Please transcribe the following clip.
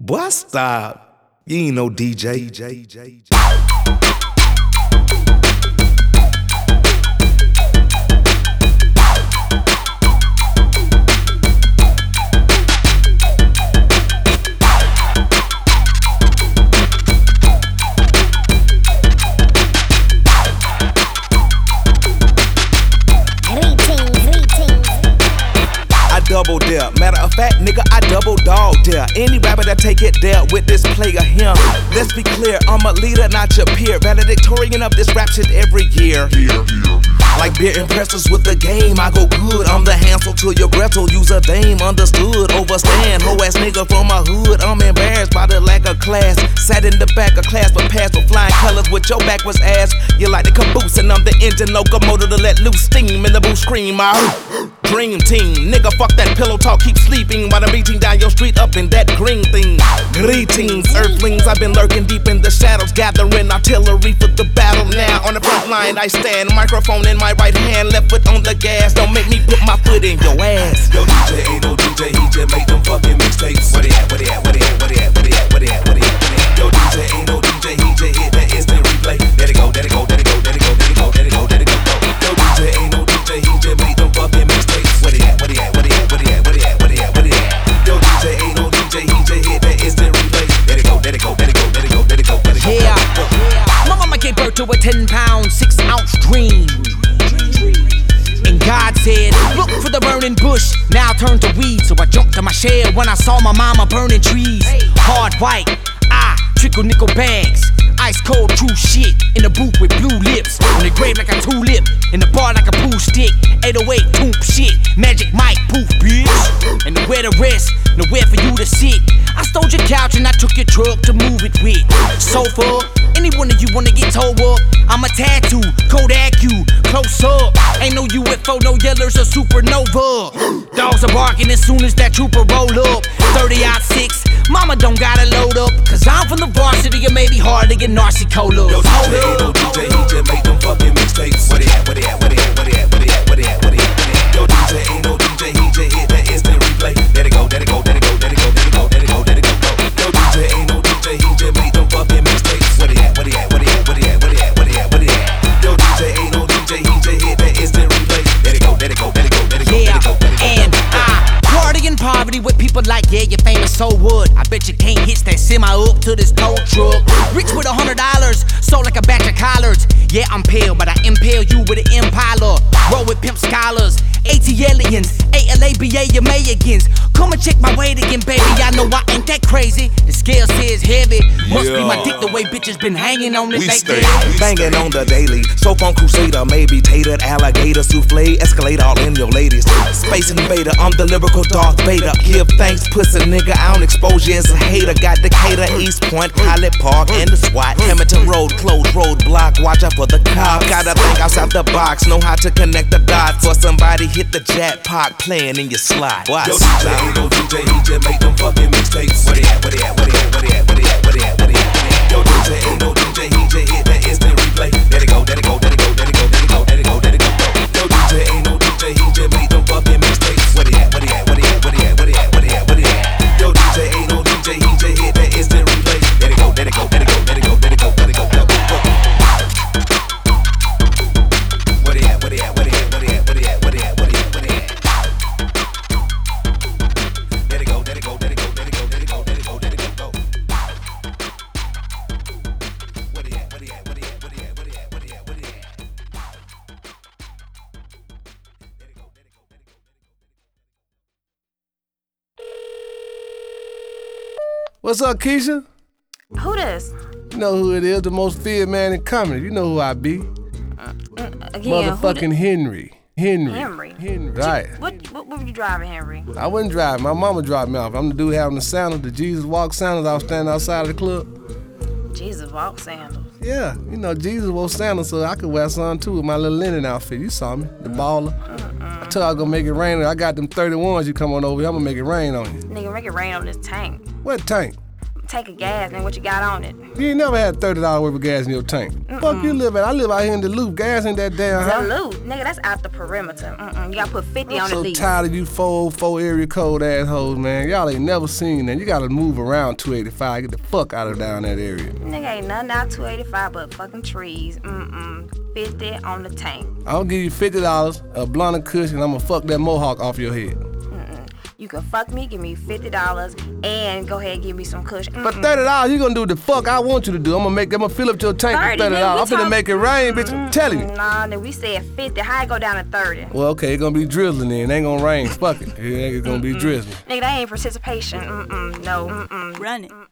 Boy, stop. You ain't no DJ. Double dare. Matter of fact, nigga, I double dog dare. Any rapper that take it there with this player him. Let's be clear, I'm a leader, not your peer. Valedictorian of this rap shit every year. Like beer impressors with the game, I go good. I'm the Hansel to your Gretel. Use a dame, understood. Overstand, hoe ass nigga from my hood. I'm embarrassed by the lack of class. Sat in the back of class, but passed with flying colors with your backwards ass. You like the caboose, and I'm the engine locomotive to let loose steam in the booth scream. My dream team, nigga, fuck that pillow talk, keep sleeping while I'm beating down your street up in that green thing. Greetings, earthlings, I've been lurking deep in the shadows, gathering artillery for the battle. Now on the front line I stand, microphone in my right hand, left foot on the gas. Don't make me put my foot in your ass. Yo, DJ ain't no DJ, he just make them fucking mixtapes. Where they at, where they at, where they at, where they at, where they at, where they at, where they at. Yo, DJ ain't no DJ, he just hit that instant replay. Let it go, let it go, let it go, let it go, let it go, let it go, let it go. Yo, DJ ain't no DJ, he just make them fucking mixtapes. Where they at, where they at, where they at, where they at, where they at, where they at, where they at. Yo, DJ ain't no DJ, he just hit that instant replay. Let it go, let it go, let it go, let it go, let it go, let it go. Yeah, my mama gave birth to a 10-pound, 6-ounce dream. And God said, look for the burning bush, now turn to weed. So I jumped to my shed when I saw my mama burning trees. Hard white, trickle nickel bags. Ice cold true shit in the booth with blue lips. On the grave like a tulip, in the bar like a pool stick. 808 toomp shit, magic mic poof bitch. And nowhere to rest, nowhere for you to sit. I stole your couch and I took your truck to move it with. Sofa, any one of you wanna get towed up? I'm a tattoo, Kodak you, close up. Ain't no UFO, no yellers or supernova. Dogs are barking as soon as that trooper roll up. 30-06, mama don't gotta load up. Cause I'm from the varsity, it may be hard to get Narcy Cola. Yo, DJ ain't no DJ, he just make them fucking mixtapes. Where they at, where they at, where they at, where they at, where they at, where they at, where they at. Yo, DJ ain't no DJ, he just hit that instant replay. Let it go, let it go, let it go, let it go, let it go, let it go, let it go. Yo, DJ ain't no DJ, he just make them fucking mixtapes. Where they at, where they at, where they at, where they at, where they at, where they at, where they at. Yo, DJ ain't no DJ, he just hit that instant replay. Let it go, let it go, let it go, let it go, let it go, let it go. And party in poverty with people like, yeah, you're famous, so what? I bet you can't hitch that semi up to this tow truck. Rich with $100, sold like a batch of collards. Yeah, I'm pale, but I impale you with an Impala. Roll with pimp scholars, AT-aliens, ALABA, your Mayagans. Come and check my weight again, baby, I know I ain't that crazy. The scale says heavy, must be my dick the way bitches been hanging on it. We stay banging on the daily. So phone crusader, maybe tatered, alligator, souffle, escalate all in your ladies. Space invader, I'm the lyrical Darth Vader. Give thanks, pussy nigga, I don't expose you as a hater. Got Decatur, East Point, Pilot Park, and the SWAT. Hamilton Road, closed roadblock, watch out for the cops. Gotta think outside the box, know how to connect the dots. For somebody hit the jackpot playing in your slot. Yo, DJ ain't no DJ, he just make them fucking mixtapes. Where they at, where they at, where they at, where they at, where they at, where they at, where they at. Yo, DJ ain't no DJ, he just hit that instant replay. Let it go, let it go, let it go, let it go, let it go, let it go, let it go. Yo, DJ ain't no DJ, he just make them fucking mixtapes. Where they at, where they at, where they at, where they at, where they at, where they at, where they at. Yo, DJ ain't no DJ, he just hit that instant replay. Let it go, let it go, let it go, let it go, let it go, let it go, let it go. Where they at, where they at, where they at, where they at, where they at, where they at, where they at, where they at. Let it go, let it go, let it go, let it go, let it go, let it go, let it go, go. Where they at, where they at, where they at, where they at, where they at, where they at, where they at. Let it go, let it go, let it go. What's up, Keisha? Who this? You know who it is, the most feared man in comedy. You know who I be. Again, Motherfucking Henry. Henry? Right. What were you driving, Henry? I wasn't driving. My mama dropped me off. I'm the dude having the sandals, the Jesus Walk sandals. I was standing outside of the club. Jesus walk sandals. Yeah, you know, Jesus wore sandals so I could wear some too with my little linen outfit. You saw me, the baller. I told you I was gonna make it rain. I got them 31s. You come on over here, I'm gonna make it rain on you. Nigga, make it rain on this tank. What tank? tank of gas, and what you got on it? You ain't never had $30 worth of gas in your tank. Fuck you live at? I live out here in Duluth. Gas ain't that damn high. Duluth, nigga, that's out the perimeter. You gotta put 50 on the I'm lease. so tired of you 404 area code assholes, man. Y'all ain't never seen that. You gotta move around 285. Get the fuck out of down that area. Nigga, ain't nothing out 285 but fucking trees. 50 on the tank. I'll give you $50, a blunt of kush, and I'm gonna fuck that mohawk off your head. You can fuck me, give me $50, and go ahead and give me some kush. But $30, you gonna do the fuck I want you to do. I'm gonna fill up your tank for $30. I'm finna make it rain, bitch. I'm telling you. Nah, nigga, we said 50. How it go down to 30? Well, okay, it's gonna be drizzling then. It ain't gonna rain. Fuck it. It's gonna be drizzling. Nigga, that ain't participation. No. Run it.